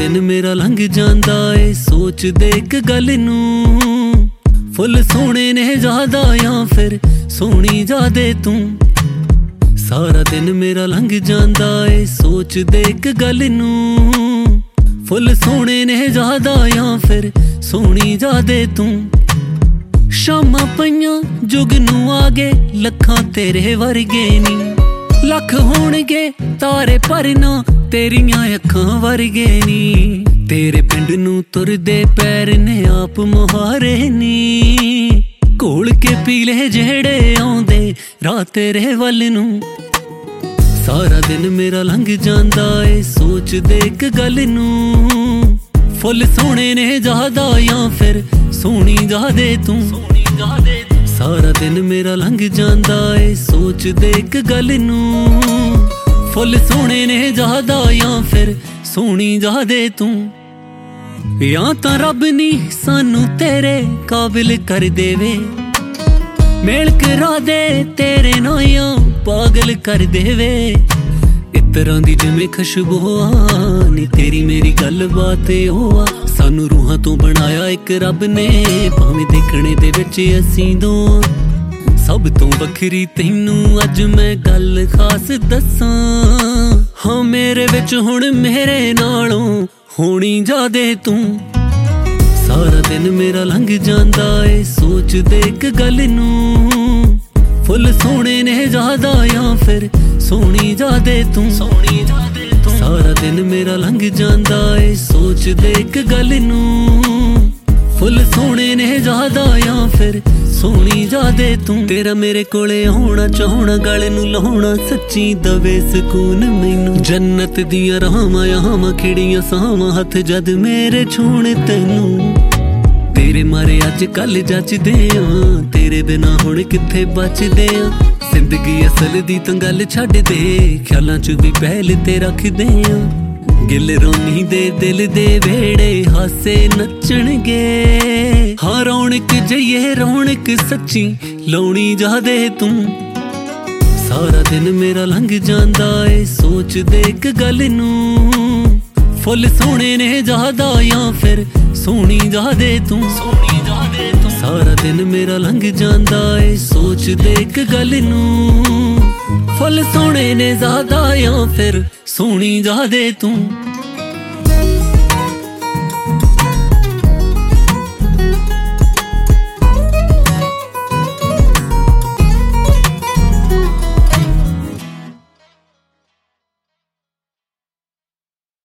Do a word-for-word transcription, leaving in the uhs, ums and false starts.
दिन मेरा लंघ जांदा ए सोचदे इक गल नूं, फुल सोहणे ने ज्यादा या फिर सोहनी जादे तू। सारा दिन मेरा लंघ जांदा ए सोचदे इक गल नूं, फुल सोहणे ने ज्यादा या फिर सोहनी जादे तू। शामां पईयां जुग नूं आ गए लखां तेरे वर्गे नी, लख होणगे तारे पर ना तेरियां अखां वर्गे नी। तेरे पिंड नूं तुरदे पैर ने आप मुहारे नी, घोल के पीले जेड़े आउंदे राह तेरे वल नूं। सारा दिन मेरा लंघ जांदा ए सोचदे इक गल नूं, फुल सोहणे ने ज्यादा या फिर सोहनी जादे तू। सारा दिन मेरा लंघ जांदा ए सोचदे इक गल नूं, फुल सोहणे ने ज्यादा या फिर सोहनी जादे तू। या तां रब नी सानू तेरे काबिल कर देवे, मेल करा दे तेरे नाया पागल कर देवे। इतरां दी जिवें खुशबू आ नी तेरी मेरी गल बात ओ आ, सानू रूहां तो बनाया एक रब ने, भावें देखने दे विच असीं दो। सब तो वखरी तैनू अज मैं गल खास दसां, हाँ मेरे विच हुण मेरे नालों होनी जादे तू। सारा दिन मेरा लंघ जांदा ए सोचदे इक गल नूं, फुल सोहणे ने ज्यादा या फिर सोहनी जादे तू। सारा दिन मेरा लंघ जांदा ए सोचदे इक गल नूं, फुल सोहणे ने ज्यादा या फिर सोहनी जादे तू। तेरा मेरे कोले होना चाहना गल नूं लाउणा सच्ची दवे सकून मैनू, जन्नत दियां राहां याहां खिड़ियां साहां हथ जद मेरे छूण तैनू। तेरे मारे अज कल जचदे आ, तेरे बिना हुण कित्थे बचदे आ। जिंदगी असल दी तां गल छड्ड दे, ख्यालां च भी पहल ते रखदे आ। गिल रोनी दे दिल दे वेड़े हासे नचणगे, हाँ रौनक जइए रौनक सच्ची लाउणी जादे तू। सारा दिन मेरा लंघ जांदा ए सोचदे इक गल नूं, फुल सोहणे ने ज्यादा या फिर सोहनी जादे तू। सारा दिन मेरा लंघ जांदा ए सोचदे इक गल नूं, फुल सोहणे ने ज्यादा या फिर सोहनी जादे तू।